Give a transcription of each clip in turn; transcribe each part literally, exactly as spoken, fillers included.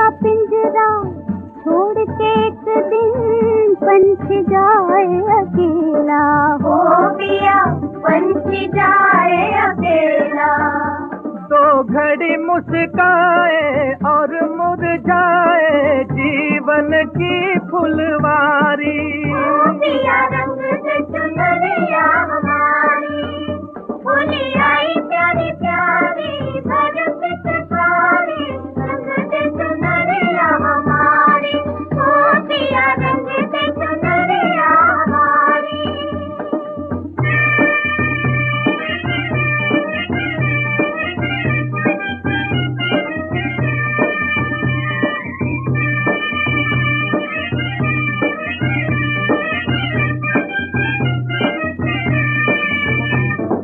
का पिंजरा छोड़ के एक दिन पंछ जाए अकेला। हो पिया पंछ जाए अकेला। दो घड़ी मुस्काए और मुरझाए जीवन की फुलवारी। हो पिया रंग से चुनरिया हमारी, फूली आई प्यारी प्यारी भर पिचकारी, रंग से चुनरिया हमारी। हो पिया रंग से चुनरिया हमारी।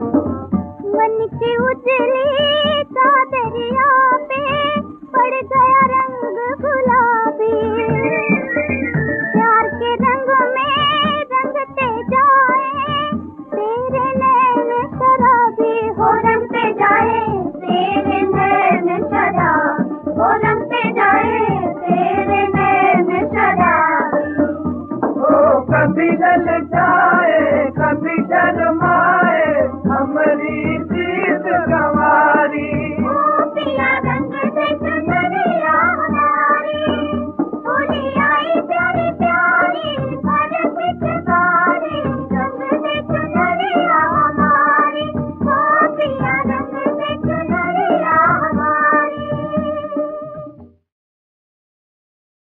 मन की उजली चादरिया पे पड़ गया